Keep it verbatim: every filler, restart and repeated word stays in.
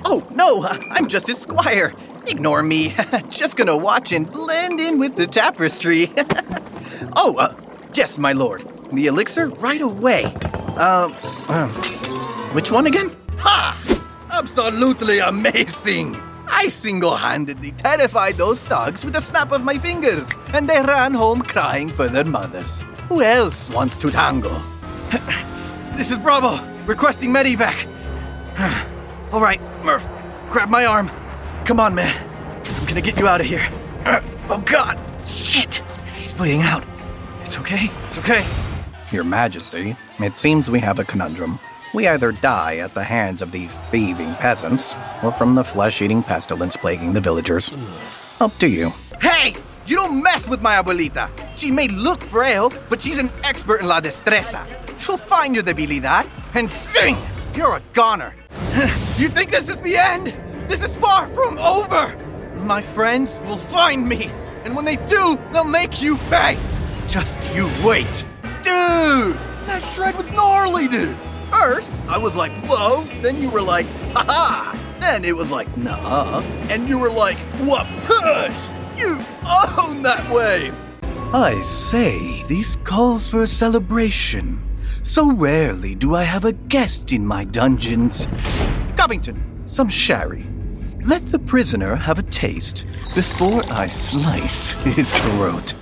Oh, no, I'm just his squire. Ignore me. Just gonna watch and blend in with the tapestry. oh, uh, yes, my lord. The elixir right away. Um, uh, which one again? Ha! Absolutely amazing! I single-handedly terrified those thugs with a snap of my fingers, and they ran home crying for their mothers. Who else wants to tango? This is Bravo, requesting medevac. All right, Murph, grab my arm. Come on, man. I'm gonna get you out of here. Oh, God. Shit. He's bleeding out. It's okay. It's okay. Your Majesty, it seems we have a conundrum. We either die at the hands of these thieving peasants, or from the flesh-eating pestilence plaguing the villagers. Up to you. Hey! You don't mess with my abuelita. She may look frail, but she's an expert in la destreza. She'll find your debilidad and sing! You're a goner. You think this is the end? This is far from over! My friends will find me, and when they do, they'll make you pay. Just you wait. Dude! That shred was gnarly, dude! First, I was like, whoa, then you were like, ha-ha! Then it was like, nah, and you were like, what push? You own that wave! I say, this calls for a celebration. So rarely do I have a guest in my dungeons. Covington, some sherry. Let the prisoner have a taste before I slice his throat.